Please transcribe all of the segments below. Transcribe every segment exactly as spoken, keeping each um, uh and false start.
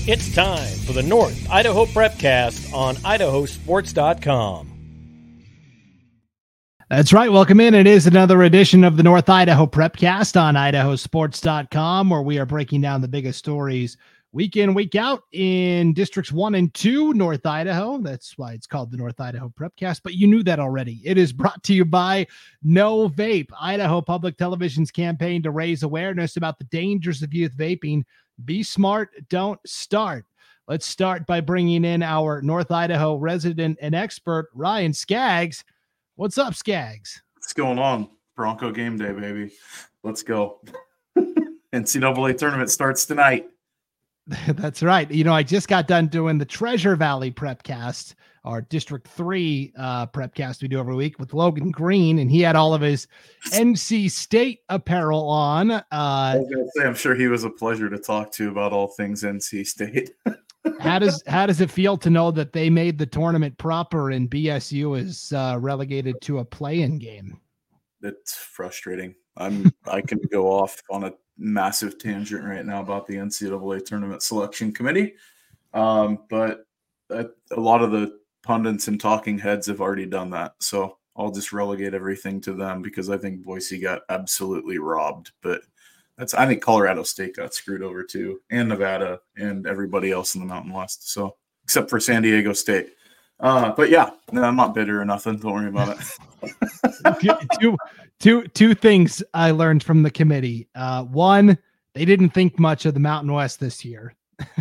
It's time for the North Idaho Prepcast on idaho sports dot com. That's right. Welcome in. It is another edition of the North Idaho Prepcast on idaho sports dot com, where we are breaking down the biggest stories week in, week out in districts one and two, North Idaho. That's why it's called the North Idaho Prepcast, but you knew that already. It is brought to you by No Vape, Idaho Public Television's campaign to raise awareness about the dangers of youth vaping. Be smart, don't start. Let's start by bringing in our North Idaho resident and expert, Ryan Skaggs. What's up, Skaggs? What's going on? Bronco game day, baby. Let's go. N C double A tournament starts tonight. That's right. You know, I just got done doing the Treasure Valley Prepcast, our District three uh, Prepcast we do every week with Logan Green, and he had all of his N C State apparel on. Uh, I was going to say, I'm sure he was a pleasure to talk to about all things N C State. how does how does it feel to know that they made the tournament proper and B S U is uh, relegated to a play-in game? It's frustrating. I'm I can go off on a massive tangent right now about the N C double A tournament selection committee, um, but a, a lot of the pundits and talking heads have already done that. So I'll just relegate everything to them because I think Boise got absolutely robbed. But that's I think Colorado State got screwed over too, and Nevada and everybody else in the Mountain West. So except for San Diego State. Uh, but yeah, no, I'm not bitter or nothing. Don't worry about it. two, two, two things I learned from the committee. Uh, one, they didn't think much of the Mountain West this year.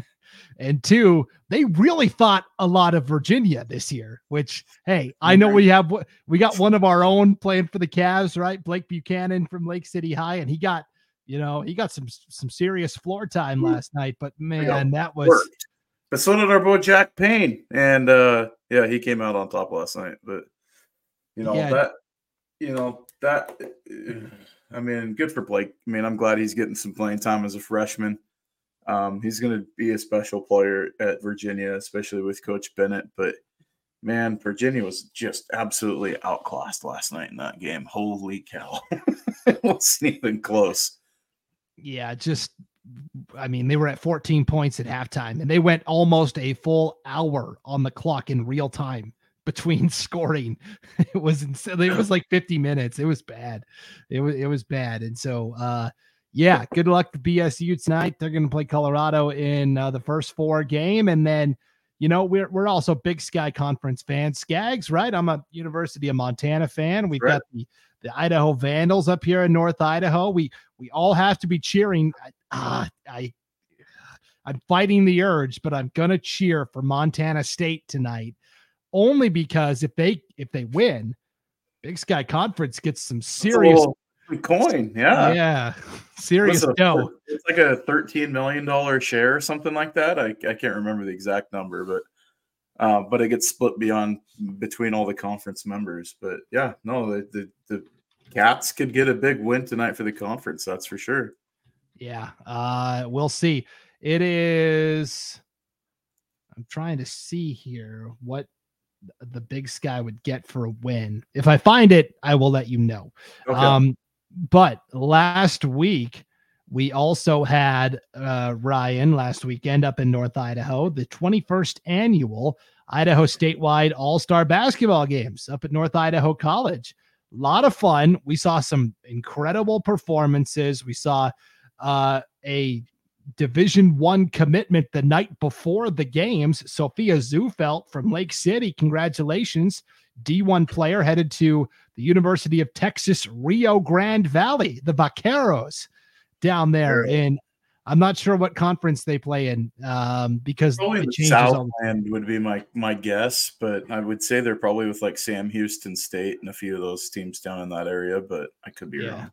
And two, they really thought a lot of Virginia this year, which, hey, I know we have, we got one of our own playing for the Cavs, right? Blake Buchanan from Lake City High. And he got, you know, he got some, some serious floor time last night, but man, that was, worked. But so did our boy Jack Payne. And uh, yeah, he came out on top last night, but you know, yeah. that, you know, that, I mean, good for Blake. I mean, I'm glad he's getting some playing time as a freshman. Um, he's going to be a special player at Virginia, especially with Coach Bennett. But, man, Virginia was just absolutely outclassed last night in that game. Holy cow. It wasn't even close. Yeah, just, I mean, they were at fourteen points at halftime, and they went almost a full hour on the clock in real time between scoring. It was insane. It was like fifty minutes. It was bad. It was, it was bad. And so, uh, yeah, good luck to B S U tonight. They're going to play Colorado in uh, the first four game. And then, you know, we're, we're also Big Sky Conference fans. Skaggs, right? I'm a University of Montana fan. We've right. got the, the Idaho Vandals up here in North Idaho. We, we all have to be cheering. Uh, I, I'm fighting the urge, but I'm going to cheer for Montana State tonight only because if they, if they win, Big Sky Conference gets some serious coin. Yeah. Yeah. Serious dough. It's like a thirteen million dollars share or something like that. I, I can't remember the exact number, but, uh, but it gets split beyond between all the conference members. But yeah, no, the, the, the Cats could get a big win tonight for the conference. That's for sure. Yeah. Uh, we'll see. It is, I'm trying to see here what the Big Sky would get for a win. If I find it, I will let you know. Okay. Um, but last week we also had uh, Ryan last weekend up in North Idaho, the twenty-first annual Idaho statewide all-star basketball games up at North Idaho College. A lot of fun. We saw some incredible performances. We saw uh, a Division One commitment the night before the games. Sophia Zufelt from Lake City. Congratulations. D one player headed to the University of Texas, Rio Grande Valley, the Vaqueros down there. And I'm not sure what conference they play in um, because probably the Southland would be my, my guess, but I would say they're probably with like Sam Houston State and a few of those teams down in that area, but I could be yeah. wrong.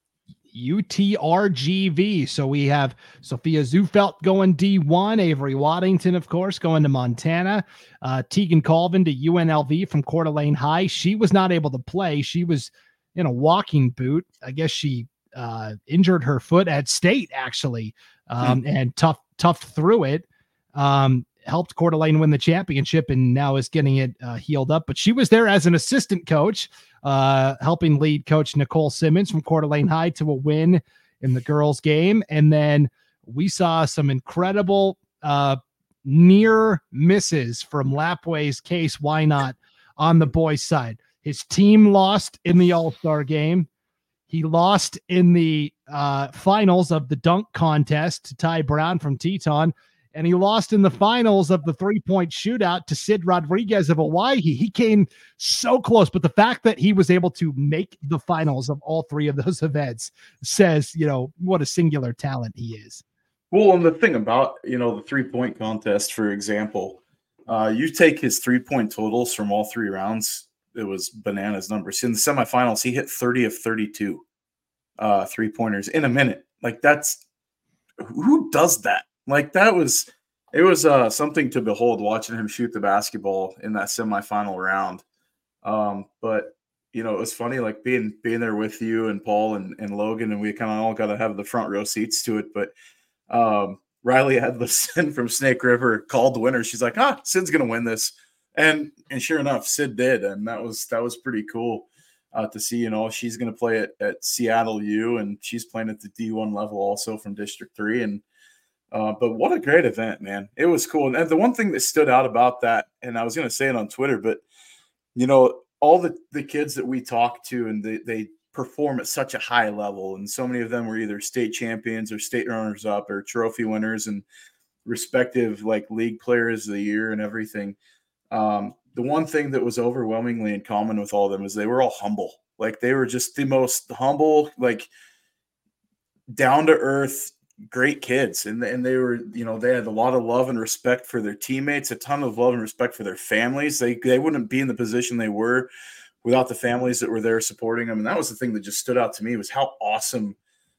U T R G V. So we have Sophia Zufelt going D one, Avery Waddington, of course, going to Montana, uh, Tegan Colvin to U N L V from Coeur d'Alene High. She was not able to play. She was in a walking boot. I guess she uh, injured her foot at state, actually, um, hmm. and tough, tough through it. Um, helped Coeur d'Alene win the championship and now is getting it uh, healed up. But she was there as an assistant coach, uh, helping lead coach Nicole Simmons from Coeur d'Alene High to a win in the girls game. And then we saw some incredible uh, near misses from Lapway's Case Why Not on the boys' side. His team lost in the All-Star game. He lost in the uh, finals of the dunk contest to Ty Brown from Teton, and he lost in the finals of the three-point shootout to Sid Rodriguez of Hawaii. He came so close, but the fact that he was able to make the finals of all three of those events says, you know, what a singular talent he is. Well, and the thing about, you know, the three-point contest, for example, uh, you take his three-point totals from all three rounds, it was bananas numbers. In the semifinals, he hit thirty of thirty-two uh, three-pointers in a minute. Like, that's – who does that? Like, that was – it was uh, something to behold watching him shoot the basketball in that semifinal round. Um, but, you know, it was funny, like, being being there with you and Paul and, and Logan, and we kind of all got to have the front row seats to it. But um, Riley had Sin from Snake River called the winner. She's like, ah, Sid's going to win this. And and sure enough, Sid did, and that was that was pretty cool uh, to see. You know, she's going to play at, at Seattle U, and she's playing at the D one level also from District Three. And uh, but what a great event, man! It was cool. And the one thing that stood out about that, and I was going to say it on Twitter, but you know, all the the kids that we talked to, and they they perform at such a high level, and so many of them were either state champions or state runners up or trophy winners and respective like league players of the year and everything. Um, the one thing that was overwhelmingly in common with all of them is they were all humble. Like, they were just the most humble, like, down to earth, great kids. And, and they were, you know, they had a lot of love and respect for their teammates, a ton of love and respect for their families. They, they wouldn't be in the position they were without the families that were there supporting them. And that was the thing that just stood out to me, was how awesome,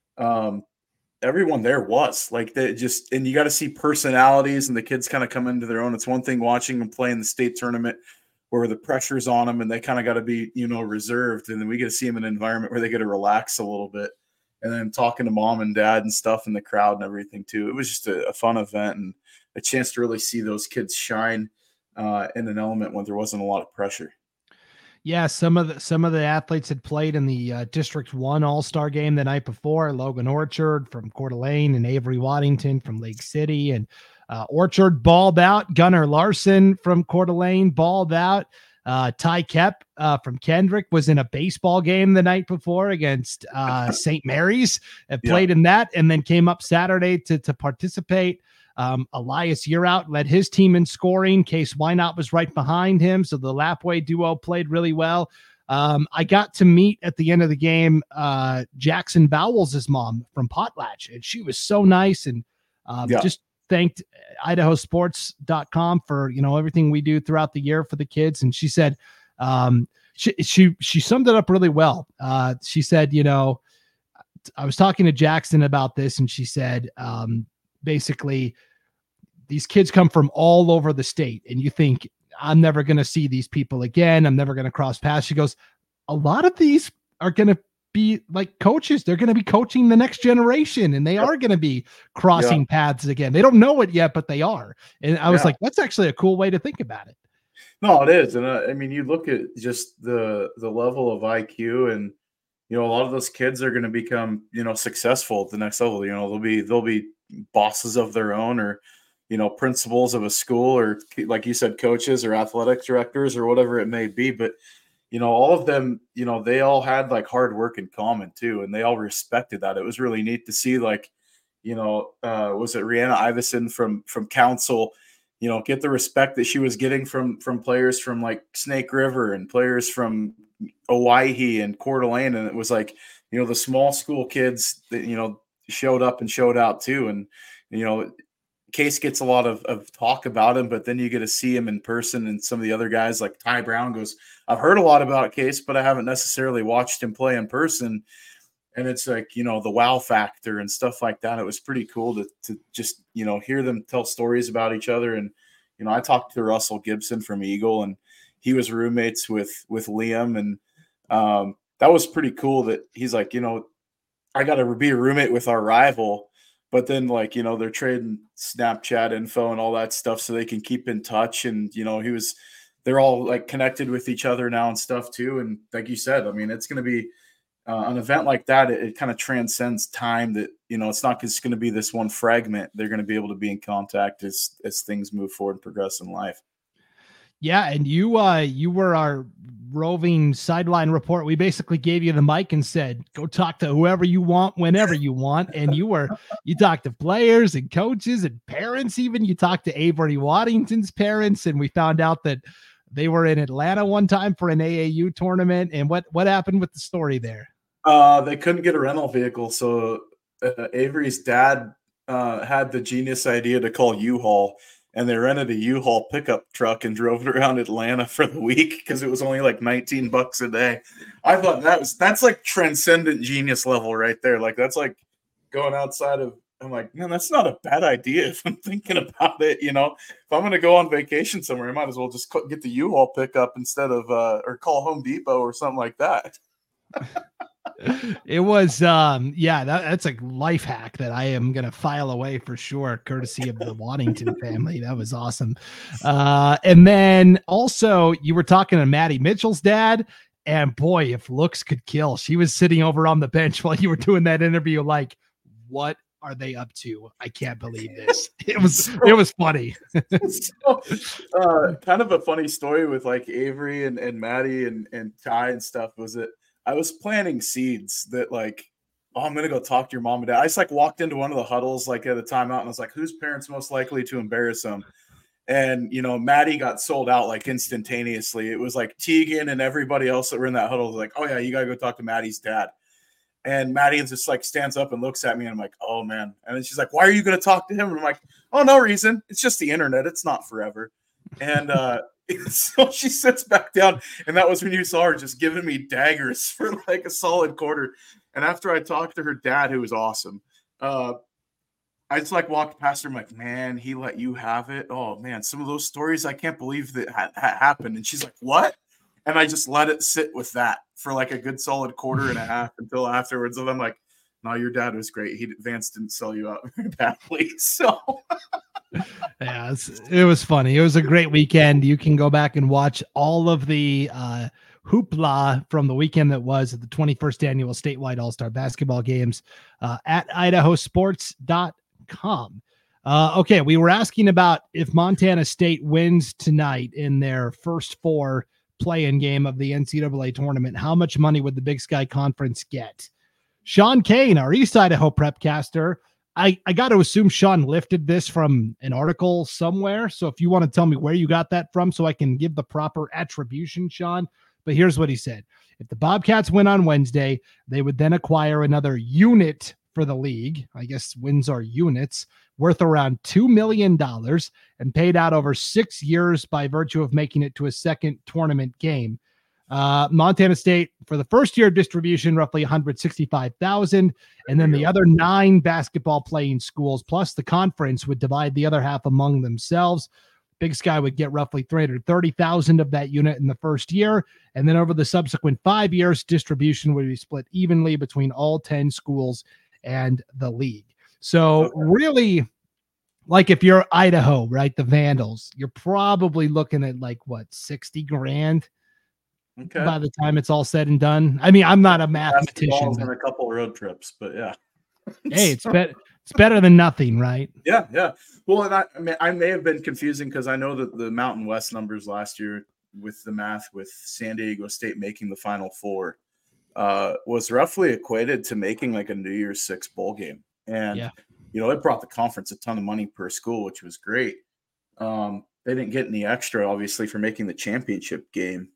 um, everyone there was. Like, they just, and you got to see personalities and the kids kind of come into their own. It's one thing watching them play in the state tournament where the pressure's on them and they kind of got to be, you know, reserved. And then we get to see them in an environment where they get to relax a little bit. And then talking to mom and dad and stuff in the crowd and everything too. It was just a, a fun event and a chance to really see those kids shine uh, in an element when there wasn't a lot of pressure. Yeah, some of the some of the athletes had played in the uh, District One All-Star game the night before. Logan Orchard from Coeur d'Alene and Avery Waddington from Lake City, and uh, Orchard balled out. Gunnar Larson from Coeur d'Alene balled out. Uh, Ty Kep uh, from Kendrick was in a baseball game the night before against uh, Saint Mary's. And played yeah. in that, and then came up Saturday to to participate. Um, Elias Yearout led his team in scoring. Case Why Not was right behind him. So the Lapway duo played really well. Um, I got to meet at the end of the game, uh, Jackson Bowles' mom from Potlatch, and she was so nice. And um, yeah. just thanked Idaho Sports dot com for, you know, everything we do throughout the year for the kids. And she said, um, she, she, she summed it up really well. Uh, she said, you know, I was talking to Jackson about this, and she said, um, basically, these kids come from all over the state, and you think, I'm never going to see these people again. I'm never going to cross paths. She goes, a lot of these are going to be like coaches. They're going to be coaching the next generation, and they yep. are going to be crossing yeah. paths again. They don't know it yet, but they are. And I was yeah. like, that's actually a cool way to think about it. No, it is. And uh, I mean, you look at just the, the level of I Q, and, you know, a lot of those kids are going to become, you know, successful at the next level. You know, they'll be, they'll be bosses of their own, or, you know, principals of a school, or like you said, coaches or athletic directors or whatever it may be. But, you know, all of them, you know, they all had like hard work in common too. And they all respected that. It was really neat to see, like, you know, uh, was it Rihanna Iverson from, from Council, you know, get the respect that she was getting from, from players from like Snake River and players from Owyhee and Coeur d'Alene. And it was like, you know, the small school kids that, you know, showed up and showed out too. And, you know, Case gets a lot of, of talk about him, but then you get to see him in person. And some of the other guys like Ty Brown goes, I've heard a lot about Case, but I haven't necessarily watched him play in person. And it's like, you know, the wow factor and stuff like that. It was pretty cool to to just, you know, hear them tell stories about each other. And, you know, I talked to Russell Gibson from Eagle, and he was roommates with, with Liam. And um, that was pretty cool that he's like, you know, I got to be a roommate with our rival. But then, like, you know, they're trading Snapchat info and all that stuff so they can keep in touch. And, you know, he was – they're all, like, connected with each other now and stuff too. And like you said, I mean, it's going to be uh, an event like that, it, it kind of transcends time. That, you know, it's not just going to be this one fragment. They're going to be able to be in contact as as things move forward and progress in life. Yeah, and you uh you were our roving sideline report. We basically gave you the mic and said, go talk to whoever you want, whenever you want. And you were you talked to players and coaches and parents. Even you talked to Avery Waddington's parents, and we found out that they were in Atlanta one time for an A A U tournament. And what what happened with the story there? Uh, they couldn't get a rental vehicle, so uh, Avery's dad uh, had the genius idea to call U-Haul. And they rented a U-Haul pickup truck and drove it around Atlanta for the week because it was only like nineteen bucks a day. I thought that was, that's like transcendent genius level right there. Like that's like going outside of, I'm like, man, that's not a bad idea if I'm thinking about it. You know, if I'm going to go on vacation somewhere, I might as well just get the U-Haul pickup instead of, uh, or call Home Depot or something like that. It was um yeah that, that's a life hack that I am gonna file away for sure, courtesy of the Waddington family. That was awesome. Uh and then also you were talking to Maddie Mitchell's dad, and boy, if looks could kill, she was sitting over on the bench while you were doing that interview like, what are they up to? I can't believe this. It was so, it was funny. so, uh kind of a funny story with like Avery and, and Maddie and, and Ty and stuff was it I was planting seeds that like, oh, I'm going to go talk to your mom and dad. I just like walked into one of the huddles, like at a timeout, and I was like, whose parents most likely to embarrass them? And, you know, Maddie got sold out like instantaneously. It was like Tegan and everybody else that were in that huddle was like, oh yeah, you got to go talk to Maddie's dad. And Maddie just like stands up and looks at me and I'm like, oh man. And then she's like, why are you going to talk to him? And I'm like, oh, no reason. It's just the internet. It's not forever. And, uh, so she sits back down, and that was when you saw her just giving me daggers for like a solid quarter. And after I talked to her dad, who was awesome, uh, I just like walked past her. I'm like, man, he let you have it. Oh man, some of those stories I can't believe that ha- ha- happened. And she's like, what? And I just let it sit with that for like a good solid quarter and a half until afterwards. And I'm like, no, your dad was great. He Vance didn't sell you out very badly. So. Yeah, it was funny. It was a great weekend. You can go back and watch all of the uh, hoopla from the weekend that was at the twenty-first annual statewide all-star basketball games uh, at idaho sports dot com. Uh, okay, we were asking about if Montana State wins tonight in their first four play-in game of the N C double A tournament, how much money would the Big Sky Conference get? Sean Kane, our East Idaho prepcaster, I, I got to assume Sean lifted this from an article somewhere. So if you want to tell me where you got that from so I can give the proper attribution, Sean. But here's what he said. If the Bobcats win on Wednesday, they would then acquire another unit for the league. I guess wins are units worth around two million dollars and paid out over six years by virtue of making it to a second tournament game. Uh, Montana State for the first year of distribution, roughly one hundred sixty-five thousand. And then the other nine basketball playing schools plus the conference would divide the other half among themselves. Big Sky would get roughly three hundred thirty thousand of that unit in the first year. And then over the subsequent five years, distribution would be split evenly between all ten schools and the league. So really, like if you're Idaho, right, the Vandals, you're probably looking at like what, sixty grand. Okay. By the time it's all said and done. I mean, I'm not a mathematician. And a couple road trips, but yeah. Hey, it's better. It's better than nothing, right? Yeah, yeah. Well, and I, I mean, I may have been confusing because I know that the Mountain West numbers last year with the math with San Diego State making the Final Four uh, was roughly equated to making like a New Year's Six bowl game, and yeah. you know, it brought the conference a ton of money per school, which was great. Um, they didn't get any extra, obviously, for making the championship game.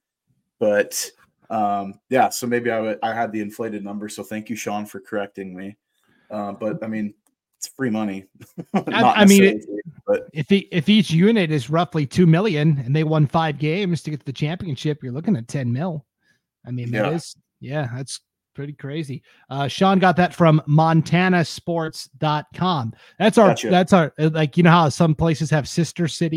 But um, yeah, so maybe I, w- I had the inflated number. So thank you, Sean, for correcting me. Uh, but I mean, it's free money. I, I mean, it, but if the, if each unit is roughly two million and they won five games to get to the championship, you're looking at ten mil. I mean, that yeah. is yeah, that's pretty crazy. Uh, Sean got that from montana sports dot com. That's our gotcha. that's our like you know how some places have sister cities.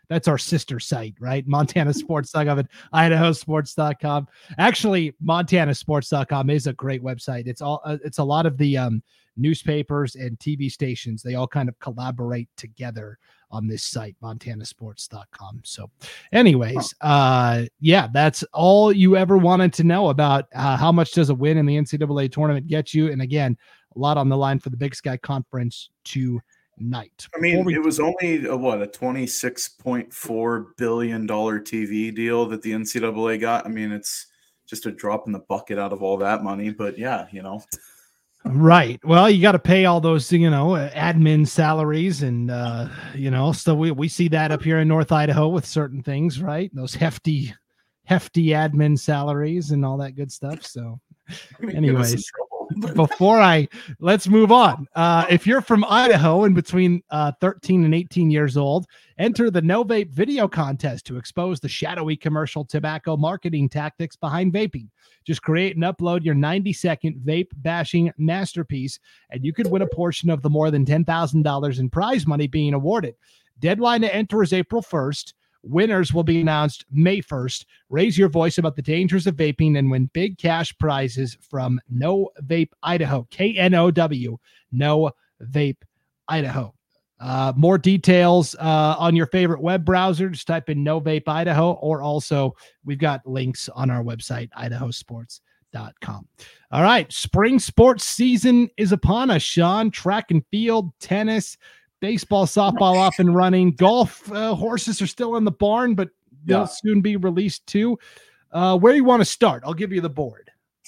that's our sister site, right? Montana Sports dot com and Idaho Sports dot com. Actually, Montana Sports dot com is a great website. It's all uh, it's a lot of the um, newspapers and T V stations. They all kind of collaborate together on this site, Montana Sports dot com. So anyways, uh, yeah, that's all you ever wanted to know about uh, how much does a win in the N C double A tournament get you? And again, a lot on the line for the Big Sky Conference tonight. I mean, we- it was only a, what, a twenty-six point four billion dollars T V deal that the N C double A got. I mean, it's just a drop in the bucket out of all that money, but yeah, you know. Right. Well, you got to pay all those, you know, admin salaries and, uh, you know, so we, we see that up here in North Idaho with certain things, right? Those hefty, hefty admin salaries and all that good stuff. So anyways, before I, let's move on. Uh, if you're from Idaho and between uh, thirteen and eighteen years old, enter the No Vape video contest to expose the shadowy commercial tobacco marketing tactics behind vaping. Just create and upload your ninety second vape bashing masterpiece, and you could win a portion of the more than ten thousand dollars in prize money being awarded. Deadline to enter is April first. Winners will be announced May first. Raise your voice about the dangers of vaping and win big cash prizes from No Vape Idaho. K N O W, No Vape Idaho. Uh, more details uh, on your favorite web browser. Just type in No Vape Idaho, or also we've got links on our website, idaho sports dot com. All right. Spring sports season is upon us, Sean. Track and field, tennis, baseball, softball off and running. Golf uh, horses are still in the barn, but they'll Yeah. soon be released too. Uh, where do you want to start? I'll give you the board.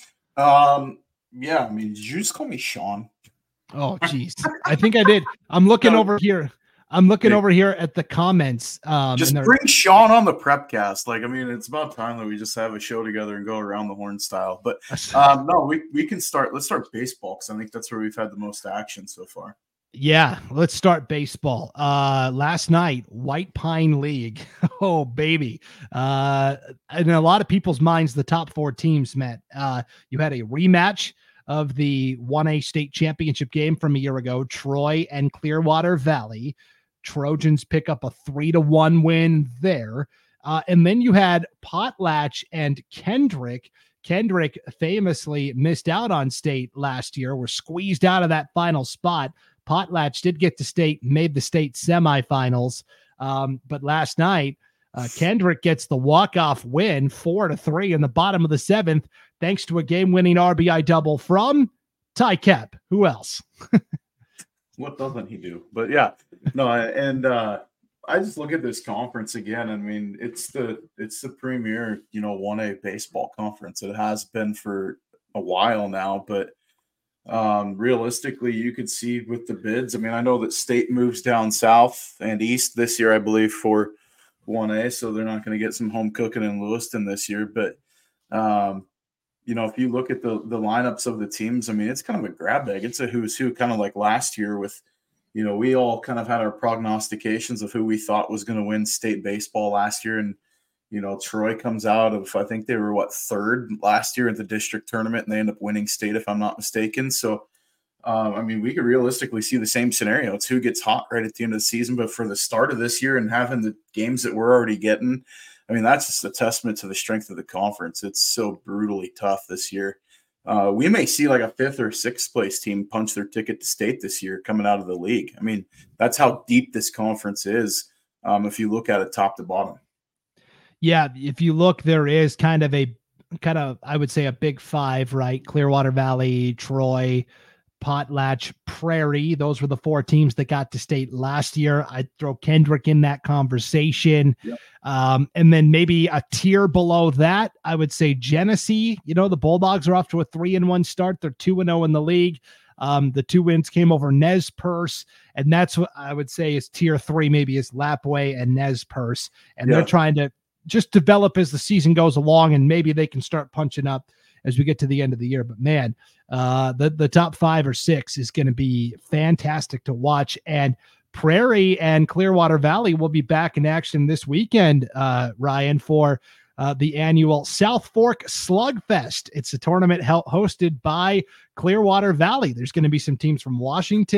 Um, yeah, I mean, did you just call me Sean? Oh, geez. I think I did. I'm looking No. over here. I'm looking Hey. over here at the comments. Um, Just and they're- bring Sean on the Prepcast. Like, I mean, it's about time that we just have a show together and go around the horn style. But um, no, we, we can start. Let's start baseball, because I think that's where we've had the most action so far. Yeah, let's start baseball. Uh, last night, White Pine League. Oh, baby. Uh, in a lot of people's minds, the top four teams met. Uh, you had a rematch of the one A state championship game from a year ago, Troy and Clearwater Valley. Trojans pick up a three to one win there. Uh, and then you had Potlatch and Kendrick. Kendrick famously missed out on state last year, were squeezed out of that final spot. Potlatch did get to state, made the state semifinals. Um, but last night, uh, Kendrick gets the walk-off win, four to three in the bottom of the seventh, thanks to a game-winning R B I double from Ty Kep. Who else? What doesn't he do? But yeah, no, and uh, I just look at this conference again. I mean, it's the it's the premier, you know, one A baseball conference. It has been for a while now, but um, realistically, you could see with the bids. I mean, I know that state moves down south and east this year, I believe, for one A, so they're not going to get some home cooking in Lewiston this year. But um, you know, if you look at the the lineups of the teams, I mean, it's kind of a grab bag. It's a who's who, kind of like last year with, you know, we all kind of had our prognostications of who we thought was going to win state baseball last year. And, you know, Troy comes out of, I think they were what, third last year at the district tournament, and they end up winning state, if I'm not mistaken. So, um, I mean, we could realistically see the same scenario. It's who gets hot right at the end of the season. But for the start of this year and having the games that we're already getting, I mean, that's just a testament to the strength of the conference. It's so brutally tough this year. Uh, we may see like a fifth or sixth place team punch their ticket to state this year coming out of the league. I mean, that's how deep this conference is um, if you look at it top to bottom. Yeah, if you look, there is kind of a kind of, I would say, a big five, right? Clearwater Valley, Troy, Potlatch, Prairie. Those were the four teams that got to state last year. I'd throw Kendrick in that conversation. Yep. Um, and then maybe a tier below that, I would say Genesee. You know, the Bulldogs are off to a three and one start. They're two and oh in the league. Um, the two wins came over Nez Perce, and that's what I would say is tier three, maybe is Lapway and Nez Perce. And Yeah. they're trying to just develop as the season goes along, and maybe they can start punching up as we get to the end of the year. But man, uh, the, the top five or six is going to be fantastic to watch. And Prairie and Clearwater Valley will be back in action this weekend, uh, Ryan, for uh, the annual South Fork Slugfest. It's a tournament held, hosted by Clearwater Valley. There's going to be some teams from Washington,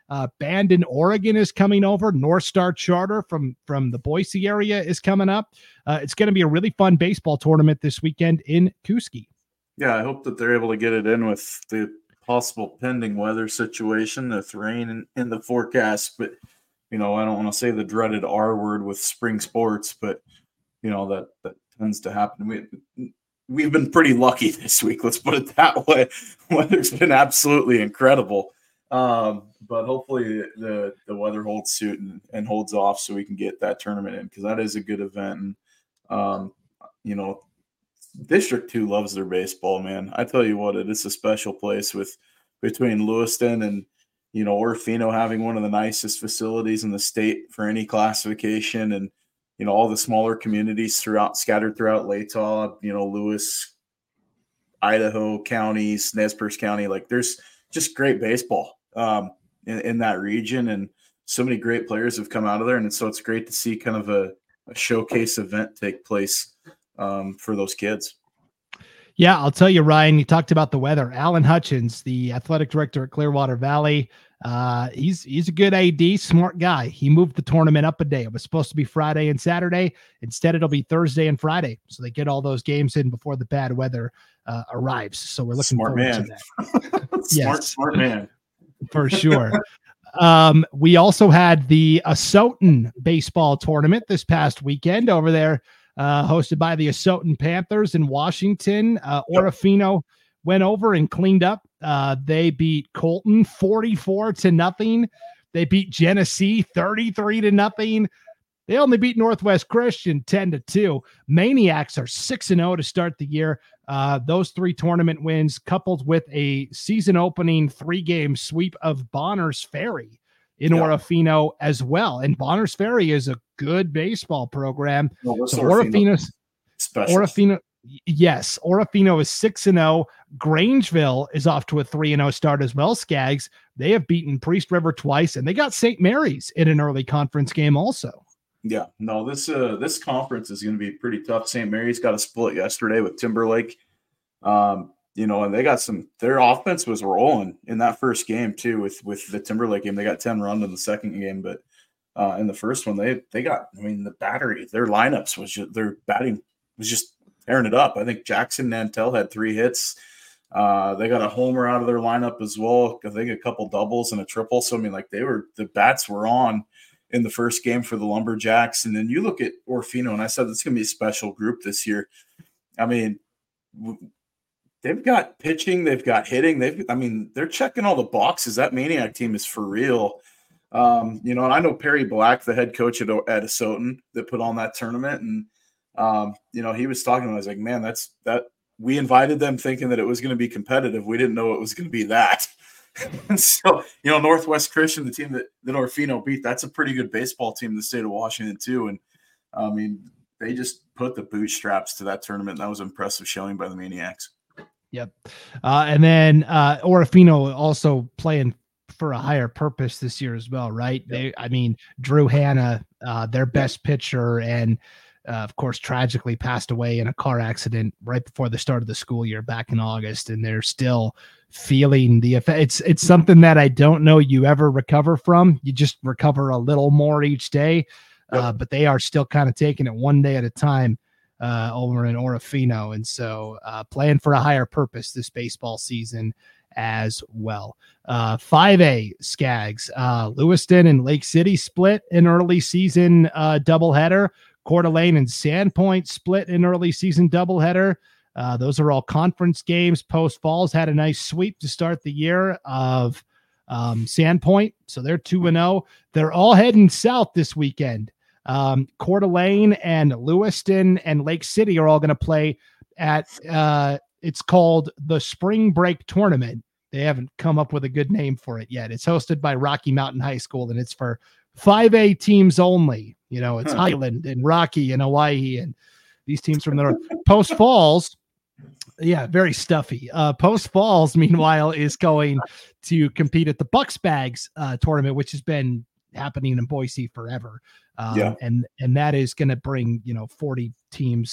Uh, Bandon, Oregon is coming over. North Star Charter from, from the Boise area is coming up. Uh, it's going to be a really fun baseball tournament this weekend in Kuski. Yeah, I hope that they're able to get it in with the possible pending weather situation, with rain in, in the forecast. But, you know, I don't want to say the dreaded R word with spring sports, but, you know, that, that tends to happen. We, we've been pretty lucky this week. Let's put it that way. Weather's been absolutely incredible. Um, but hopefully the, the weather holds suit and, and holds off so we can get that tournament in, because that is a good event. And, um, you know, District two loves their baseball, man. I tell you what, it is a special place with between Lewiston and, you know, Orofino having one of the nicest facilities in the state for any classification, and, you know, all the smaller communities throughout, scattered throughout Latah, you know, Lewis, Idaho counties, Nez Perce County. Like, there's just great baseball um, in, in that region, and so many great players have come out of there. And so it's great to see kind of a, a showcase event take place um, for those kids. Yeah, I'll tell you, Ryan, you talked about the weather. Alan Hutchins, the athletic director at Clearwater Valley, uh, he's he's a good A D, smart guy. He moved the tournament up a day. It was supposed to be Friday and Saturday. Instead, it'll be Thursday and Friday. So they get all those games in before the bad weather uh, arrives. So we're looking smart forward man. to that. smart, yes, smart man. For sure. um, we also had the Asotin baseball tournament this past weekend over there, Uh, hosted by the Asotin Panthers in Washington. Uh, Orofino went over and cleaned up. Uh, they beat Colton forty-four to nothing. They beat Genesee thirty-three to nothing. They only beat Northwest Christian ten to two. Maniacs are six and oh to start the year. Uh, those three tournament wins, coupled with a season opening three game sweep of Bonners Ferry in yeah. Orofino as well. And Bonners Ferry is a good baseball program. No, so Orofino's Orofino, yes, Orofino is six and oh. Grangeville is off to a three and oh start as well. Skaggs, they have beaten Priest River twice, and they got Saint Mary's in an early conference game also. Yeah, no, this uh, this conference is going to be pretty tough. Saint Mary's got a split yesterday with Timberlake. Um, You know, and they got some, their offense was rolling in that first game too, with, with the Timberlake game. They got ten runs in the second game, but uh, in the first one, they, they got, I mean, the battery, their lineups was just, their batting was just tearing it up. I think Jackson Nantel had three hits. Uh, they got a homer out of their lineup as well. I think a couple doubles and a triple. So, I mean, like they were, the bats were on in the first game for the Lumberjacks. And then you look at Orofino, and I said, it's going to be a special group this year. I mean, w- They've got pitching, they've got hitting. They've, I mean, they're checking all the boxes. That Maniac team is for real. Um, you know, and I know Perry Black, the head coach at, at Asotin, that put on that tournament, and um, you know, he was talking. I was like, man, that's that. We invited them thinking that it was going to be competitive. We didn't know it was going to be that. And so, you know, Northwest Christian, the team that that Orofino beat, that's a pretty good baseball team in the state of Washington too. And I mean, they just put the bootstraps to that tournament. That was impressive showing by the Maniacs. Yep. Uh, and then uh, Orofino also playing for a higher purpose this year as well, right? Yep. They, I mean, Drew Hanna, uh, their best yep. pitcher, and uh, of course, tragically passed away in a car accident right before the start of the school year back in August, and they're still feeling the effect. It's it's something that I don't know you ever recover from. You just recover a little more each day, yep. uh, but they are still kind of taking it one day at a time. Uh, over in Orofino, and so uh, playing for a higher purpose this baseball season as well. Uh, five A Skaggs, uh, Lewiston and Lake City split an early season uh, doubleheader. Coeur d'Alene and Sandpoint split an early season doubleheader. Uh, those are all conference games. Post Falls had a nice sweep to start the year of um, Sandpoint, so they're two and zero. They're all heading south this weekend. Um, Coeur d'Alene and Lewiston and Lake City are all going to play at, uh, it's called the Spring Break Tournament. They haven't come up with a good name for it yet. It's hosted by Rocky Mountain High School, and it's for five A teams only. You know, it's huh. Highland and Rocky and Hawaii and these teams from the north. Post Falls, yeah, very stuffy. Uh, Post Falls, meanwhile, is going to compete at the Bucks Bags uh, tournament, which has been happening in Boise forever. Um, yeah. and, and that is going to bring, you know, forty teams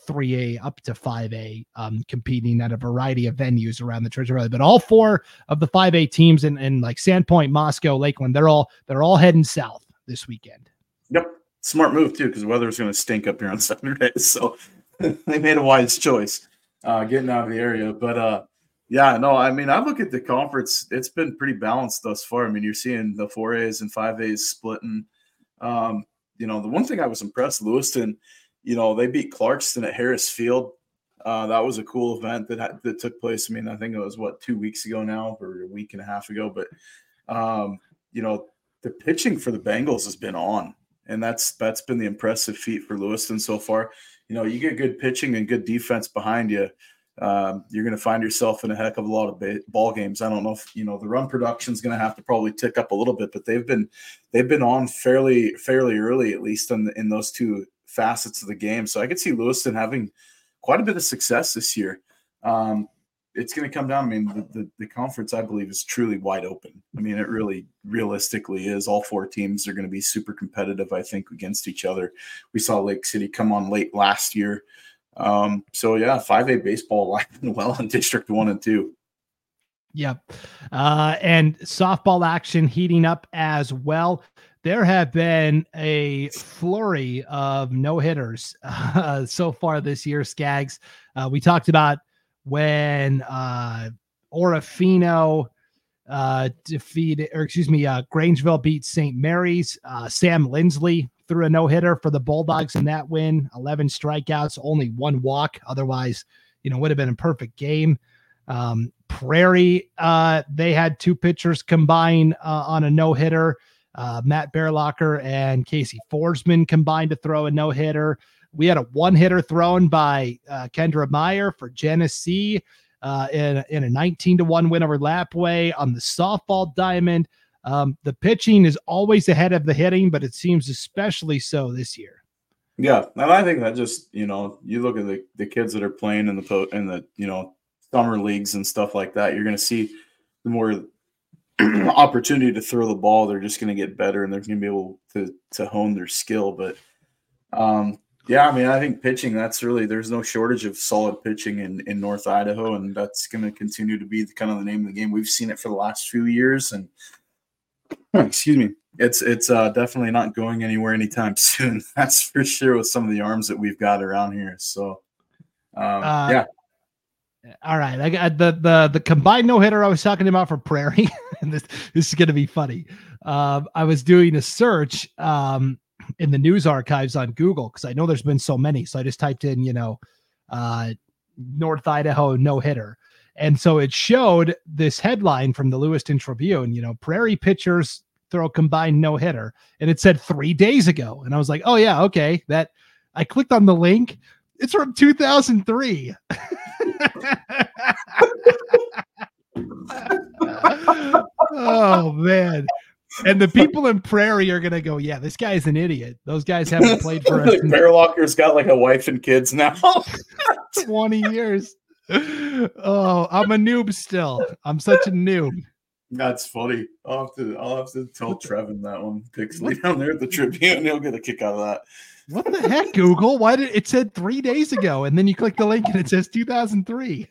three A up to five A, um, competing at a variety of venues around the Treasure Valley. But all four of the five A teams in, in like Sandpoint, Moscow, Lakeland, they're all they're all heading south this weekend. Yep, smart move too, because the weather's going to stink up here on Saturday, so they made a wise choice uh, getting out of the area. But uh, yeah, no, I mean, I look at the conference; it's been pretty balanced thus far. I mean, you're seeing the four A's and five A's splitting. Um, you know, the one thing I was impressed, Lewiston, you know, they beat Clarkston at Harris Field. Uh, that was a cool event that had, that took place. I mean, I think it was what two weeks ago now, or a week and a half ago. But um, you know, the pitching for the Bengals has been on, and that's that's been the impressive feat for Lewiston so far. You know, you get good pitching and good defense behind you, um, you're going to find yourself in a heck of a lot of ba- ball games. I don't know if, you know, the run production is going to have to probably tick up a little bit, but they've been they've been on fairly fairly early, at least in the, in those two facets of the game. So I could see Lewiston having quite a bit of success this year. Um, it's going to come down. I mean, the, the, the conference, I believe, is truly wide open. I mean, it really realistically is. All four teams are going to be super competitive, I think, against each other. We saw Lake City come on late last year. Um, so, yeah, five A baseball alive and well in District one and two. Yep. Uh, and softball action heating up as well. There have been a flurry of no-hitters uh, so far this year, Skaggs. Uh, we talked about when uh, Orofino uh, defeated, or excuse me, uh, Grangeville beat Saint Mary's. Uh, Sam Lindsley threw a no-hitter for the Bulldogs in that win. eleven strikeouts, only one walk. Otherwise, you know, would have been a perfect game. Um, Prairie, uh, they had two pitchers combine uh, on a no-hitter. Uh, Matt Bearlocker and Casey Forsman combined to throw a no-hitter. We had a one-hitter thrown by uh, Kendra Meyer for Genesee uh, in, in a nineteen to one win over Lapway on the softball diamond. Um, the pitching is always ahead of the hitting, but it seems especially so this year. Yeah, and I think that just, you know, you look at the, the kids that are playing in the po- in the you know summer leagues and stuff like that. You're going to see the more opportunity to throw the ball. They're just going to get better, and they're going to be able to to hone their skill. But um, yeah, I mean, I think pitching, that's really, there's no shortage of solid pitching in, in North Idaho, and that's going to continue to be the, kind of the name of the game. We've seen it for the last few years, and excuse me, it's it's uh, definitely not going anywhere anytime soon. That's for sure with some of the arms that we've got around here. So, um, uh, yeah. All right, I got the the the combined no hitter I was talking about for Prairie. And this this is going to be funny. Um, I was doing a search um, in the news archives on Google because I know there's been so many. So I just typed in, you know, uh, North Idaho no hitter, and so it showed this headline from the Lewiston Tribune. You know, Prairie pitchers throw combined no hitter, and it said three days ago. And I was like, oh yeah, okay. That I clicked on the link. It's from two thousand three. Oh man. And the people in Prairie are gonna go, yeah, this guy's an idiot. Those guys haven't played for us. Bearlocker's got like a wife and kids now. twenty years. Oh, I'm a noob still. I'm such a noob. That's funny. I'll have to I'll have to tell Trevin that one. Pixley down there at the Tribune. He'll get a kick out of that. What the heck, Google? Why did it said three days ago, and then you click the link and it says two thousand three?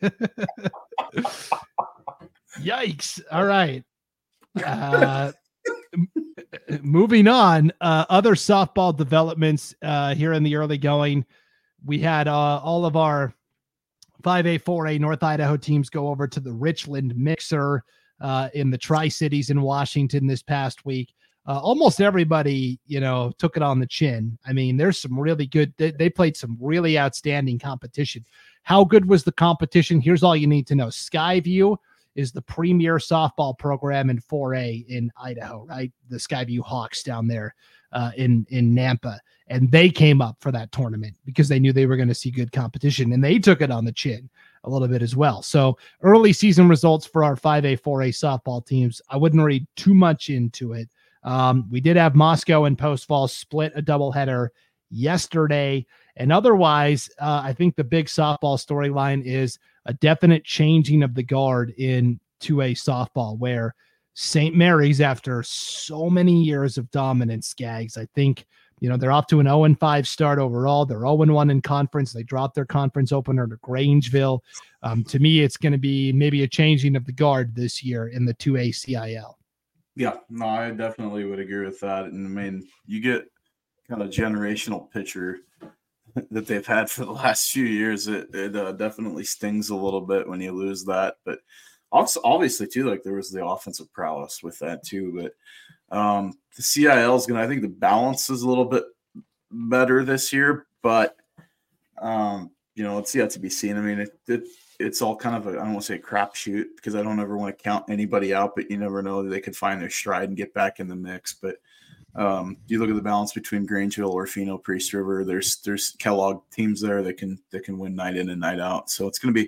Yikes! All right. Uh, moving on. Uh, other softball developments uh, here in the early going. We had uh, all of our five A, four A North Idaho teams go over to the Richland Mixer uh, in the Tri-Cities in Washington this past week. Uh, almost everybody, you know, took it on the chin. I mean, there's some really good, they, they played some really outstanding competition. How good was the competition? Here's all you need to know. Skyview is the premier softball program in four A in Idaho, right? The Skyview Hawks down there uh, in, in Nampa. And they came up for that tournament because they knew they were going to see good competition, and they took it on the chin a little bit as well. So early season results for our five A, four A softball teams. I wouldn't read too much into it. Um, we did have Moscow and Post Falls split a doubleheader yesterday. And otherwise, uh, I think the big softball storyline is a definite changing of the guard in two A softball, where Saint Mary's, after so many years of dominance, Skaggs, I think You know, they're off to an oh and five start overall. They're oh and one in conference. They dropped their conference opener to Grangeville. Um, to me, it's going to be maybe a changing of the guard this year in the two A C I L. Yeah, no, I definitely would agree with that. And I mean, you get kind of generational pitcher that they've had for the last few years. It, it uh, definitely stings a little bit when you lose that. But also, obviously, too, like there was the offensive prowess with that, too. But um, the C I L is going to, I think the balance is a little bit better this year. But, um, you know, it's yet to be seen. I mean, it, it it's all kind of a, I don't want to say a crapshoot because I don't ever want to count anybody out, but you never know that they could find their stride and get back in the mix. But um, you look at the balance between Grangeville, Orfino, Priest River. There's there's Kellogg teams there that can that can win night in and night out. So it's going to be,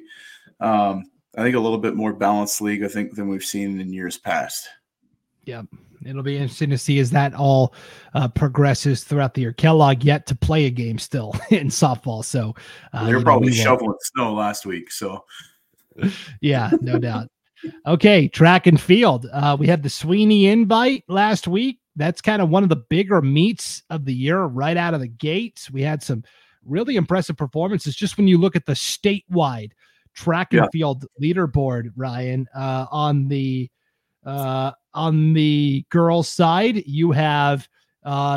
um, I think, a little bit more balanced league, I think, than we've seen in years past. Yeah, it'll be interesting to see as that all uh, progresses throughout the year. Kellogg yet to play a game still in softball, so uh, they were probably know, we shoveling will... snow last week. So, yeah, no doubt. Okay, track and field. Uh, we had the Sweeney Invite last week. That's kind of one of the bigger meets of the year right out of the gates. We had some really impressive performances. Just when you look at the statewide track and yeah. field leaderboard, Ryan, uh, on the uh, on the girls' side, you have uh,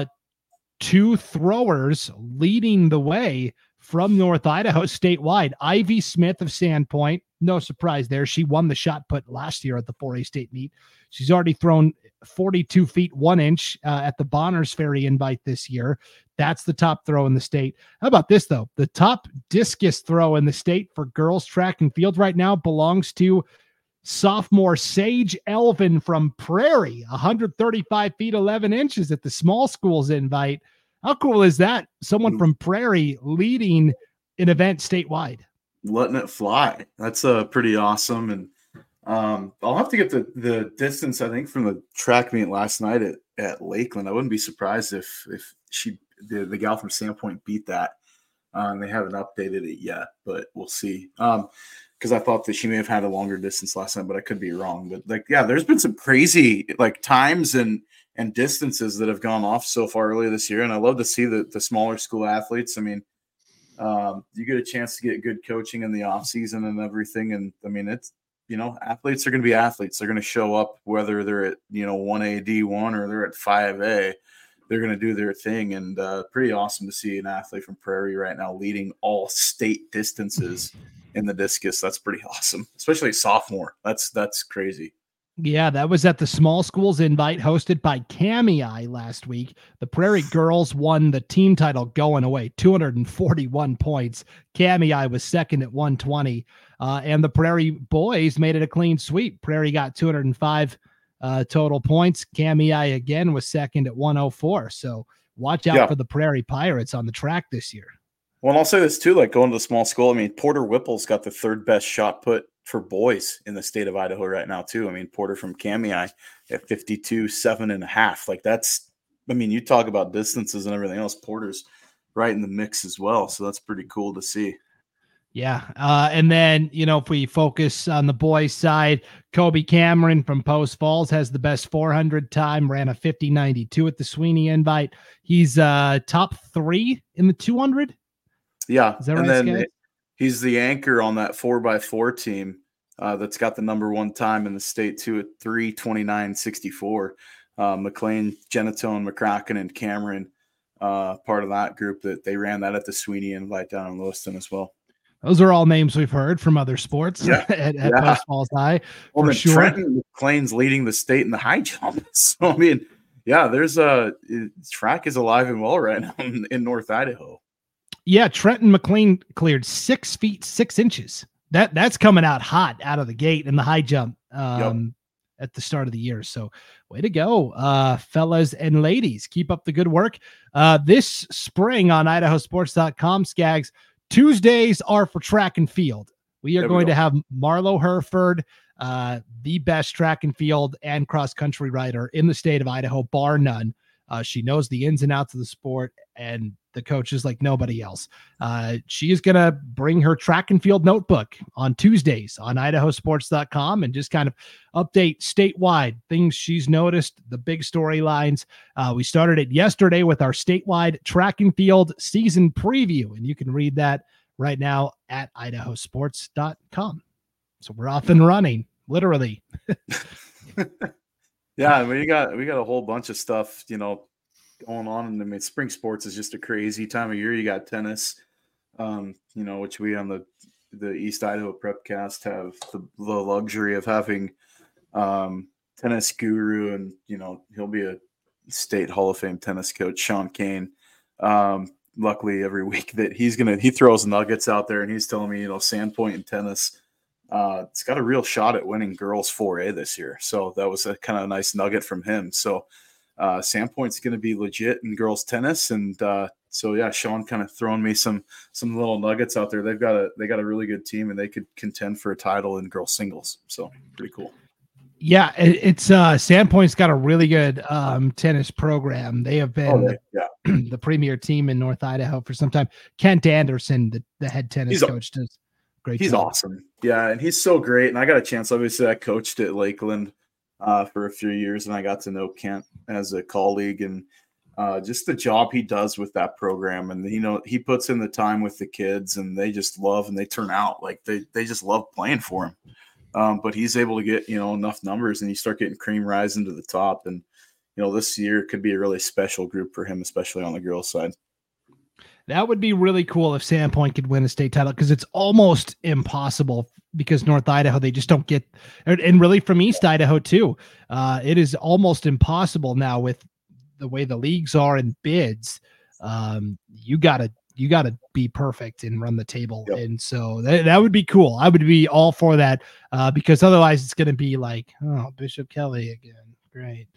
two throwers leading the way from North Idaho statewide. Ivy Smith of Sandpoint, no surprise there. She won the shot put last year at the four A state meet. She's already thrown forty-two feet, one inch uh, at the Bonners Ferry Invite this year. That's the top throw in the state. How about this, though? The top discus throw in the state for girls track and field right now belongs to sophomore Sage Elvin from Prairie, one hundred thirty-five feet, eleven inches at the small schools invite. How cool is that? Someone from Prairie leading an event statewide. Letting it fly. That's uh, pretty awesome. And um, I'll have to get the, the distance, I think, from the track meet last night at, at Lakeland. I wouldn't be surprised if if she the, the gal from Sandpoint beat that. Um, they haven't updated it yet, but we'll see. Um, because I thought that she may have had a longer distance last night, but I could be wrong. But like, yeah, there's been some crazy like times and and distances that have gone off so far earlier this year, and I love to see the the smaller school athletes. I mean, um, you get a chance to get good coaching in the off season and everything, and I mean, it's you know, athletes are going to be athletes. They're going to show up whether they're at you know one A D one or they're at five A. They're going to do their thing, and uh, pretty awesome to see an athlete from Prairie right now leading all state distances in the discus. That's pretty awesome, especially sophomore. That's that's crazy. Yeah, that was at the small schools invite hosted by Camii last week. The Prairie girls won the team title going away, two hundred forty-one points. Camii was second at one twenty, uh, and the Prairie boys made it a clean sweep. Prairie got two hundred five uh, total points. Camii again was second at one oh four. So watch out yeah. for the Prairie Pirates on the track this year. Well, and I'll say this too, like going to the small school. I mean, Porter Whipple's got the third best shot put for boys in the state of Idaho right now too. I mean, Porter from Camii at fifty-two, seven and a half. Like that's, I mean, you talk about distances and everything else. Porter's right in the mix as well. So that's pretty cool to see. Yeah. Uh, and then, you know, if we focus on the boys side, Kobe Cameron from Post Falls has the best four hundred time, ran a fifty ninety-two at the Sweeney Invite. He's uh, top three in the two hundred. Yeah. Is that and right, then he's the anchor on that four by four team uh, that's got the number one time in the state too at three twenty-nine sixty-four. Uh, McLean, Genetone, McCracken, and Cameron, uh, part of that group that they ran that at the Sweeney Invite down in Lewiston as well. Those are all names we've heard from other sports yeah. at, at yeah. Post Falls High. Well, for sure. Trenton McLean's leading the state in the high jump. So, I mean, yeah, there's a track is alive and well right now in, in North Idaho. Yeah, Trenton McLean cleared six feet, six inches. That That's coming out hot out of the gate in the high jump um, yep. at the start of the year. So way to go, uh, fellas and ladies. Keep up the good work. Uh, this spring on idaho sports dot com, Skaggs, Tuesdays are for track and field. We are there going we to have Marlo Herford, uh, the best track and field and cross-country rider in the state of Idaho, bar none. Uh, she knows the ins and outs of the sport, and the coaches like nobody else. Uh, she is going to bring her track and field notebook on Tuesdays on idaho sports dot com and just kind of update statewide things she's noticed, the big storylines. Uh, we started it yesterday with our statewide track and field season preview, and you can read that right now at idaho sports dot com. So we're off and running, literally. Yeah, we got we got a whole bunch of stuff, you know, going on. And I mean, spring sports is just a crazy time of year. You got tennis, um, you know, which we on the the East Idaho Prepcast have the, the luxury of having um, tennis guru, and you know, he'll be a state Hall of Fame tennis coach, Sean Kane. Um, luckily, every week that he's gonna he throws nuggets out there, and he's telling me, you know, Sandpoint and tennis. Uh, it's got a real shot at winning girls four A this year. So that was a kind of nice nugget from him. So uh, Sandpoint's going to be legit in girls tennis. And uh, so, yeah, Sean kind of throwing me some some little nuggets out there. They've got a they got a really good team, and they could contend for a title in girls singles. So pretty cool. Yeah, it, it's uh, Sandpoint's got a really good um, tennis program. They have been oh, they, yeah. the, the premier team in North Idaho for some time. Kent Anderson, the, the head tennis He's coach, does great. He's job. Awesome. Yeah, and he's so great. And I got a chance. Obviously, I coached at Lakeland uh, for a few years, and I got to know Kent as a colleague, and uh, just the job he does with that program. And you know, he puts in the time with the kids, and they just love and they turn out like they they just love playing for him. Um, but he's able to get you know enough numbers, and you start getting cream rising to the top. And you know, this year could be a really special group for him, especially on the girls' side. That would be really cool if Sandpoint could win a state title, because it's almost impossible because North Idaho, they just don't get, and really from East Idaho too. Uh, it is almost impossible now with the way the leagues are and bids. Um, you gotta, you gotta be perfect and run the table. Yep. And so that, that would be cool. I would be all for that uh, because otherwise it's going to be like, oh, Bishop Kelly again. Great.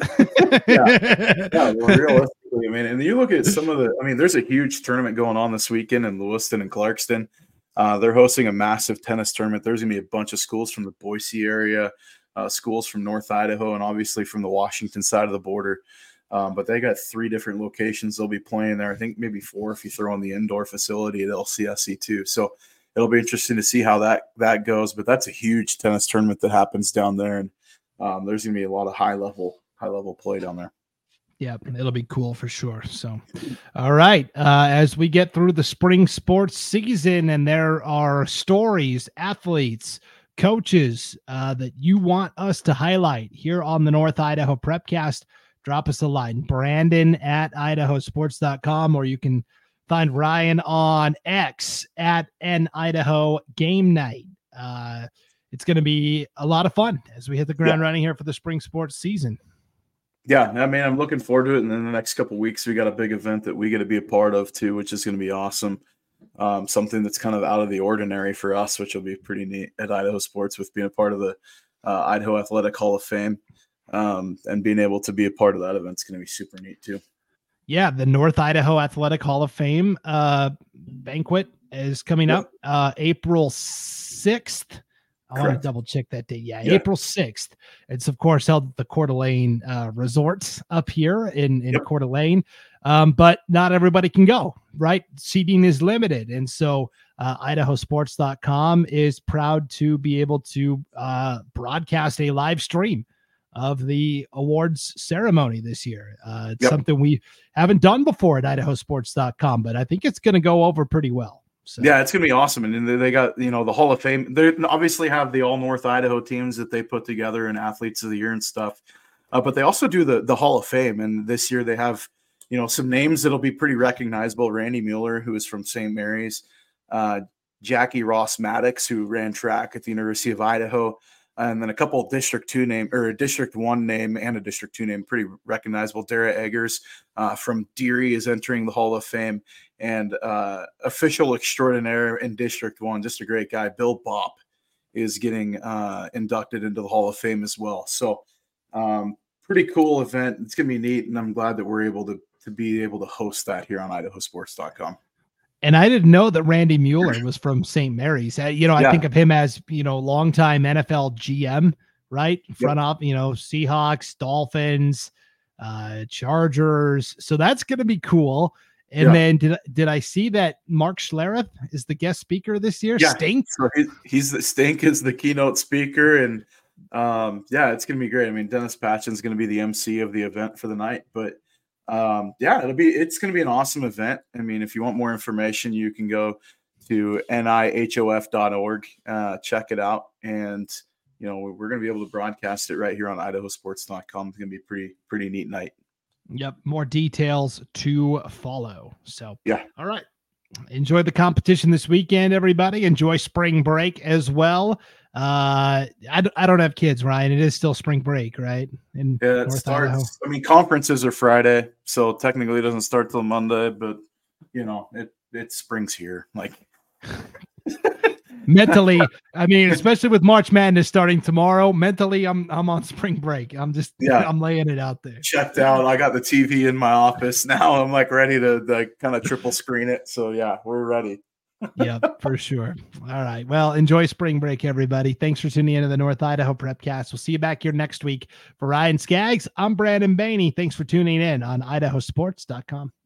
yeah. yeah, well, realistically, I mean, and you look at some of the, I mean, there's a huge tournament going on this weekend in Lewiston and Clarkston. Uh, they're hosting a massive tennis tournament. There's going to be a bunch of schools from the Boise area, uh, schools from North Idaho, and obviously from the Washington side of the border. Um, but they got three different locations they'll be playing there. I think maybe four if you throw in the indoor facility at L C S E too. So it'll be interesting to see how that that goes. But that's a huge tennis tournament that happens down there, and Um, there's going to be a lot of high level, high level play down there. Yeah, it'll be cool for sure. So, all right. Uh, as we get through the spring sports season, and there are stories, athletes, coaches uh, that you want us to highlight here on the North Idaho Prepcast, drop us a line, Brandon at idaho sports dot com, or you can find Ryan on X at N Idaho Game Night. Uh, It's going to be a lot of fun as we hit the ground yeah. running here for the spring sports season. Yeah, I mean, I'm looking forward to it. And in the next couple of weeks, we got a big event that we get to be a part of too, which is going to be awesome. Um, something that's kind of out of the ordinary for us, which will be pretty neat at Idaho Sports, with being a part of the uh, Idaho Athletic Hall of Fame, um, and being able to be a part of that event is going to be super neat too. Yeah, the North Idaho Athletic Hall of Fame uh, banquet is coming yeah. up uh, April sixth. I Correct. want to double check that date. Yeah, yeah, April sixth. It's, of course, held at the Coeur d'Alene uh, Resorts up here in, in yep. Coeur d'Alene. Um, but not everybody can go, right? Seating is limited. And so uh, idaho sports dot com is proud to be able to uh, broadcast a live stream of the awards ceremony this year. Uh, it's yep. something we haven't done before at idaho sports dot com, but I think it's going to go over pretty well. So. Yeah, it's going to be awesome. And they got, you know, the Hall of Fame. They obviously have the all North Idaho teams that they put together and athletes of the year and stuff. Uh, but they also do the, the Hall of Fame. And this year they have, you know, some names that'll be pretty recognizable. Randy Mueller, who is from Saint Mary's, uh, Jackie Ross Maddox, who ran track at the University of Idaho, and then a couple of District Two name or a District One name and a District Two name, pretty recognizable. Dara Eggers uh, from Deary is entering the Hall of Fame, and uh, official extraordinaire in District One, just a great guy, Bill Bopp, is getting uh, inducted into the Hall of Fame as well. So, um, pretty cool event. It's gonna be neat, and I'm glad that we're able to to be able to host that here on idaho sports dot com. And I didn't know that Randy Mueller was from Saint Mary's. You know, I yeah. think of him as, you know, longtime N F L G M, right? Front yep. up, you know, Seahawks, Dolphins, uh, Chargers. So that's going to be cool. And Yeah. then did did I see that Mark Schlereth is the guest speaker this year? Yeah. Stink. So he, he's the Stink is the keynote speaker, and um, yeah, it's gonna be great. I mean, Dennis Patchen's gonna be the M C of the event for the night, but um, yeah, it'll be it's gonna be an awesome event. I mean, if you want more information, you can go to N I H O F dot org, uh, check it out, and you know we're gonna be able to broadcast it right here on Idaho Sports dot com. It's gonna be a pretty pretty neat night. Yep. More details to follow. So, yeah. All right. Enjoy the competition this weekend, everybody. Enjoy spring break as well. Uh, I, d- I don't have kids, Ryan. It is still spring break, right? In Yeah, it North starts. Idaho. I mean, conferences are Friday, so technically it doesn't start till Monday, but you know, it it springs here. Like Mentally, I mean, especially with March Madness starting tomorrow, mentally I'm I'm on spring break. I'm just Yeah. I'm laying it out there. checked out. I got the T V in my office now. I'm like ready to like kind of triple screen it. So yeah, we're ready. Yeah, for sure. All right. Well, enjoy spring break, everybody. Thanks for tuning into the North Idaho Prepcast. We'll see you back here next week. For Ryan Skaggs, I'm Brandon Baney. Thanks for tuning in on Idaho Sports dot com.